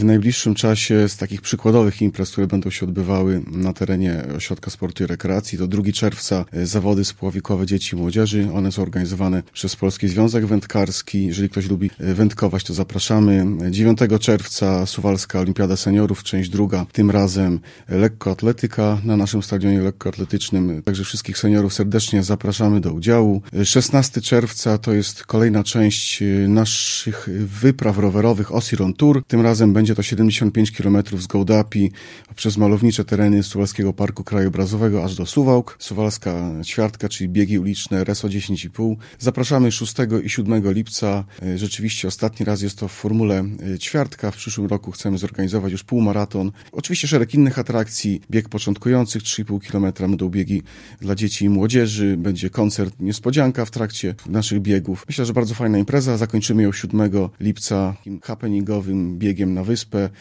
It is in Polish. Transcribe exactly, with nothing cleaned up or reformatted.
W najbliższym czasie z takich przykładowych imprez, które będą się odbywały na terenie Ośrodka Sportu i Rekreacji, to drugiego czerwca zawody spławikowe dzieci i młodzieży. One są organizowane przez Polski Związek Wędkarski. Jeżeli ktoś lubi wędkować, to zapraszamy. dziewiątego czerwca Suwalska Olimpiada Seniorów, część druga. Tym razem lekkoatletyka na naszym stadionie lekkoatletycznym. Także wszystkich seniorów serdecznie zapraszamy do udziału. szesnastego czerwca to jest kolejna część naszych wypraw rowerowych Osiron Tour. Tym razem będzie to siedemdziesiąt pięć kilometrów z Gołdapi przez malownicze tereny Suwalskiego Parku Krajobrazowego aż do Suwałk. Suwalska ćwiartka, czyli biegi uliczne R S O dziesięć i pół. Zapraszamy szóstego i siódmego lipca. Rzeczywiście ostatni raz jest to w formule ćwiartka. W przyszłym roku chcemy zorganizować już półmaraton. Oczywiście szereg innych atrakcji. Bieg początkujących trzy i pół kilometra, będą biegi dla dzieci i młodzieży. Będzie koncert niespodzianka w trakcie naszych biegów. Myślę, że bardzo fajna impreza. Zakończymy ją siódmego lipca takim happeningowym biegiem na wyspę.